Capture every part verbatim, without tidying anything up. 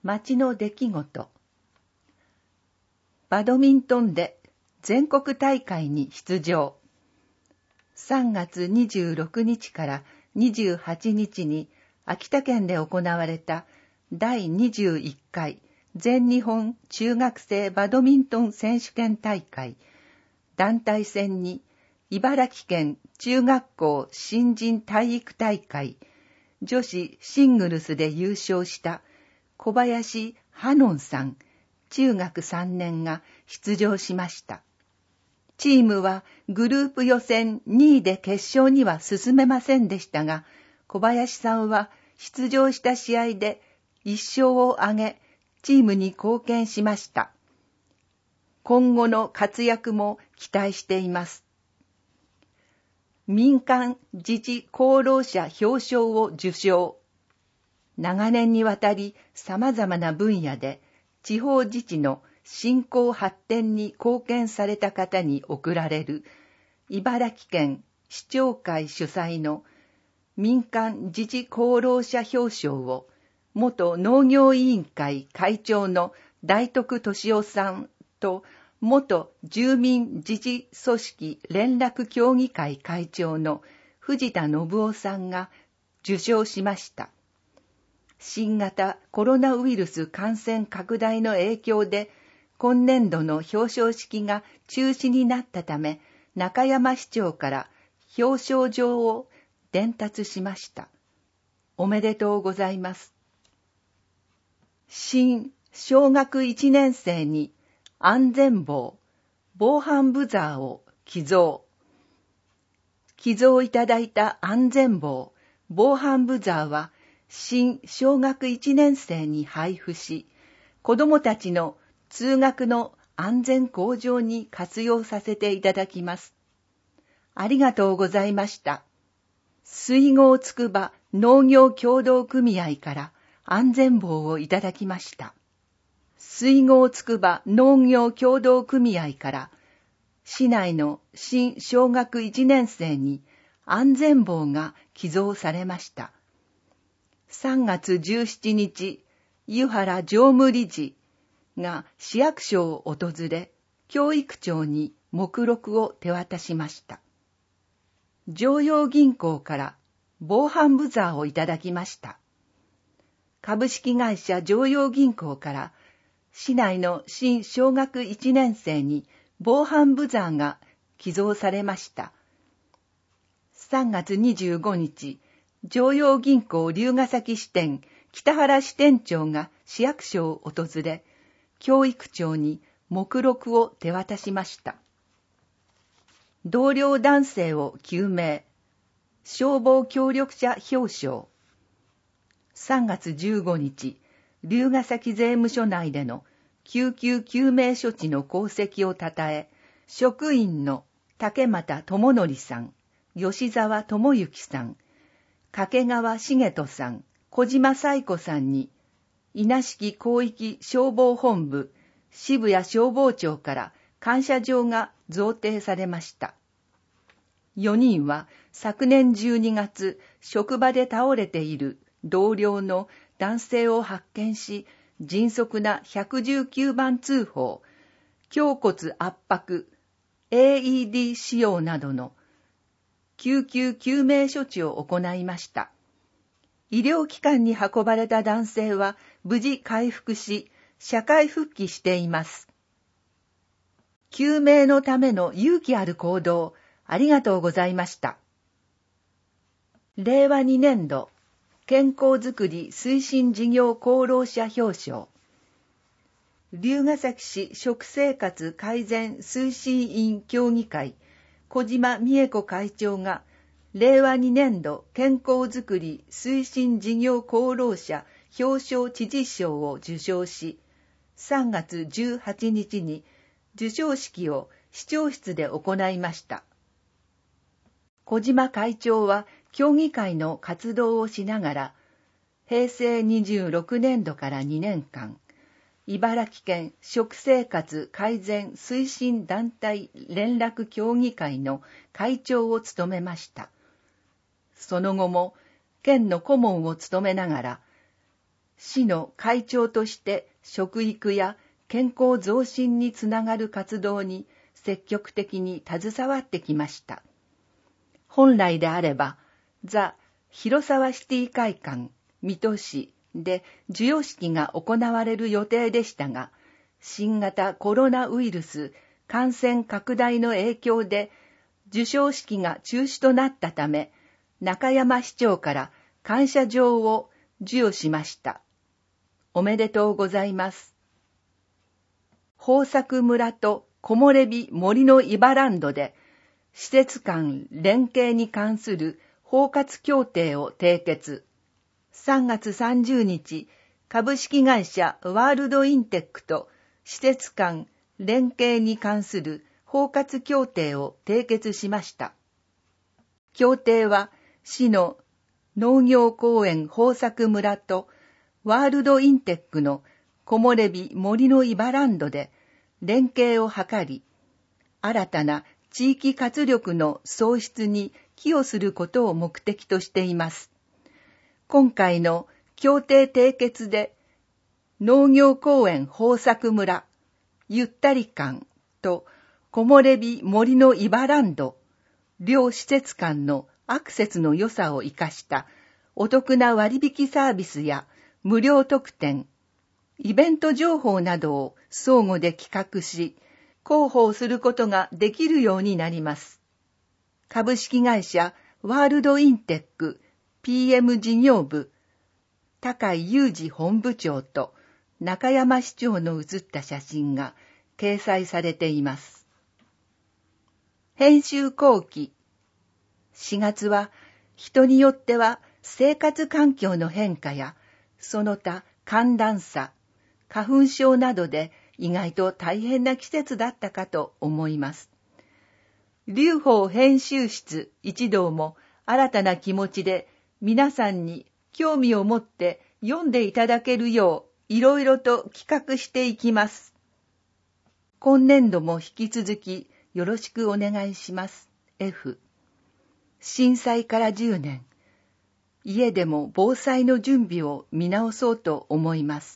町の出来事。バドミントンで全国大会に出場。さんがつにじゅうろくにちからにじゅうはちにちに秋田県で行われただいにじゅういっかい全日本中学生バドミントン選手権大会団体戦に茨城県中学校新人体育大会女子シングルスで優勝した小林葉音さん、中学さんねんが出場しました。チームはグループ予選にいで決勝には進めませんでしたが、小林さんは出場した試合でいっしょうを挙げ、チームに貢献しました。今後の活躍も期待しています。民間自治功労者表彰を受賞。長年にわたり様々な分野で地方自治の振興発展に貢献された方に贈られる茨城県市長会主催の民間自治功労者表彰を元農業委員会会長の大徳敏夫さんと元住民自治組織連絡協議会会長の藤田信夫さんが受賞しました。新型コロナウイルス感染拡大の影響で今年度の表彰式が中止になったため、中山市長から表彰状を伝達しました。おめでとうございます。新小学いちねんせいに安全帽、防犯ブザーを寄贈。寄贈いただいた安全帽、防犯ブザーは新小学いちねんせいに配布し、子どもたちの通学の安全向上に活用させていただきます。ありがとうございました。水郷つくば農業協同組合から安全帽をいただきました。水郷つくば農業協同組合から市内の新小学いちねんせいに安全帽が寄贈されました。さんがつじゅうしちにち、湯原常務理事が市役所を訪れ、教育長に目録を手渡しました。常陽銀行から防犯ブザーをいただきました。株式会社常陽銀行から市内の新小学いちねんせいに防犯ブザーが寄贈されました。さんがつにじゅうごにち、常陽銀行龍ヶ崎支店北原支店長が市役所を訪れ、教育長に目録を手渡しました。同僚男性を救命、消防協力者表彰。さんがつじゅうごにち、龍ヶ崎税務署内での救急救命処置の功績をたたえ、職員の竹俣智則さん、吉沢智之さん、掛川茂人さん、小島彩子さんに、稲敷広域消防本部、渋谷消防庁から感謝状が贈呈されました。よにんは昨年じゅうにがつ、職場で倒れている同僚の男性を発見し、迅速なひゃくじゅうきゅうばん通報、胸骨圧迫、エーイーディー 使用などの救急救命処置を行いました。医療機関に運ばれた男性は無事回復し、社会復帰しています。救命のための勇気ある行動、ありがとうございました。れいわにねんど、健康づくり推進事業功労者表彰。龍ヶ崎市食生活改善推進委員協議会、小島美恵子会長が、れいわにねんど健康づくり推進事業功労者表彰知事賞を受賞し、さんがつじゅうはちにちに授賞式を市長室で行いました。小島会長は協議会の活動をしながら、へいせいにじゅうろくねんどからにねんかん、茨城県食生活改善推進団体連絡協議会の会長を務めました。その後も県の顧問を務めながら、 市の会長として食育や健康増進につながる活動に積極的に携わってきました。本来であれば、ザ・広沢シティ会館、水戸市で授与式が行われる予定でしたが、新型コロナウイルス感染拡大の影響で授賞式が中止となったため、中山市長から感謝状を授与しました。おめでとうございます。豊作村と木漏れ日森のイバランドで、施設間連携に関する包括協定を締結。さんがつさんじゅうにち、株式会社ワールドインテックと施設間連携に関する包括協定を締結しました。協定は、市の農業公園豊作村とワールドインテックの木漏れ日森のイバランドで連携を図り、新たな地域活力の創出に寄与することを目的としています。今回の協定締結で、農業公園豊作村、ゆったり館と木漏れ日森のイバランド、両施設間のアクセスの良さを生かしたお得な割引サービスや無料特典、イベント情報などを相互で企画し、広報することができるようになります。株式会社ワールドインテック ピーエム 事業部、高井裕二本部長と中山市長の写った写真が掲載されています。編集後期。しがつは人によっては生活環境の変化やその他寒暖差、花粉症などで意外と大変な季節だったかと思います。劉邦編集室一同も新たな気持ちで皆さんに興味を持って読んでいただけるよういろいろと企画していきます。今年度も引き続きよろしくお願いします。F。震災からじゅうねん。家でも防災の準備を見直そうと思います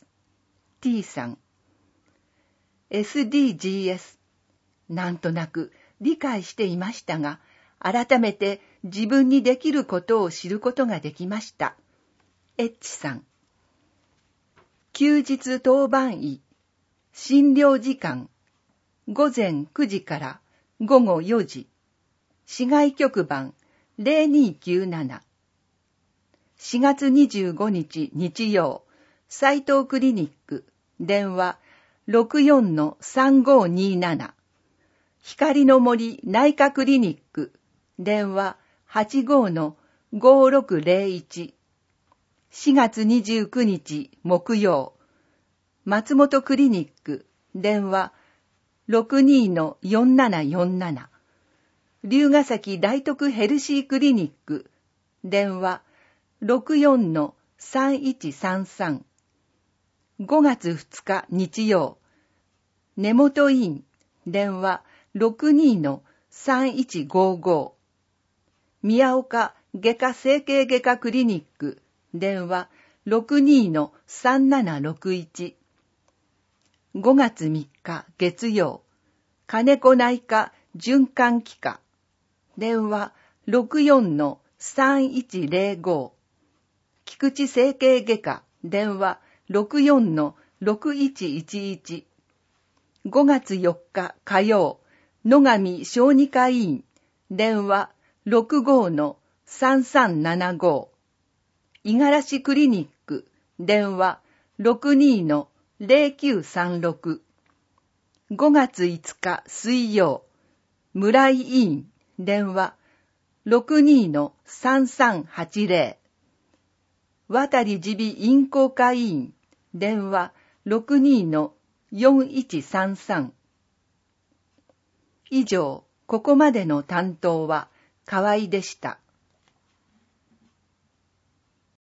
。T さん。エスディージーエス。なんとなく理解していましたが、改めて自分にできることを知ることができました。エッチさん。休日当番医。診療時間。ごぜんくじからごごよじ。市外局番ゼロにきゅうなな。しがつにじゅうごにち日曜、斉藤クリニック、電話 ろくよんのさんごになな。光の森内科クリニック、電話 はちごのごろくゼロいち。しがつにじゅうくにち木曜、松本クリニック、電話 ろくにのよんななよんなな。龍ヶ崎大徳ヘルシークリニック、電話 ろくよんのさんいちさんさん。ごがつふつか日曜、根本院、電話 ろくにのさんいちごご。宮岡外科整形外科クリニック、電話 ろくにのさんななろくいち。ごがつみっか月曜、金子内科循環器科、電話 ろくよんのさんいちゼロご。菊池整形外科、電話 ろくよんのろくいちいちいち。ごがつよっか火曜、野上小児科医院、電話 ろくごのさんさんななご。五十嵐クリニック、電話 ろくにのゼロきゅうさんろく。ごがついつか水曜、村井医院、電話 ろくにのさんさんはちゼロ。渡耳鼻咽喉科医院、電話 ろくにのよんいちさんさん。以上、ここまでの担当は河合でした。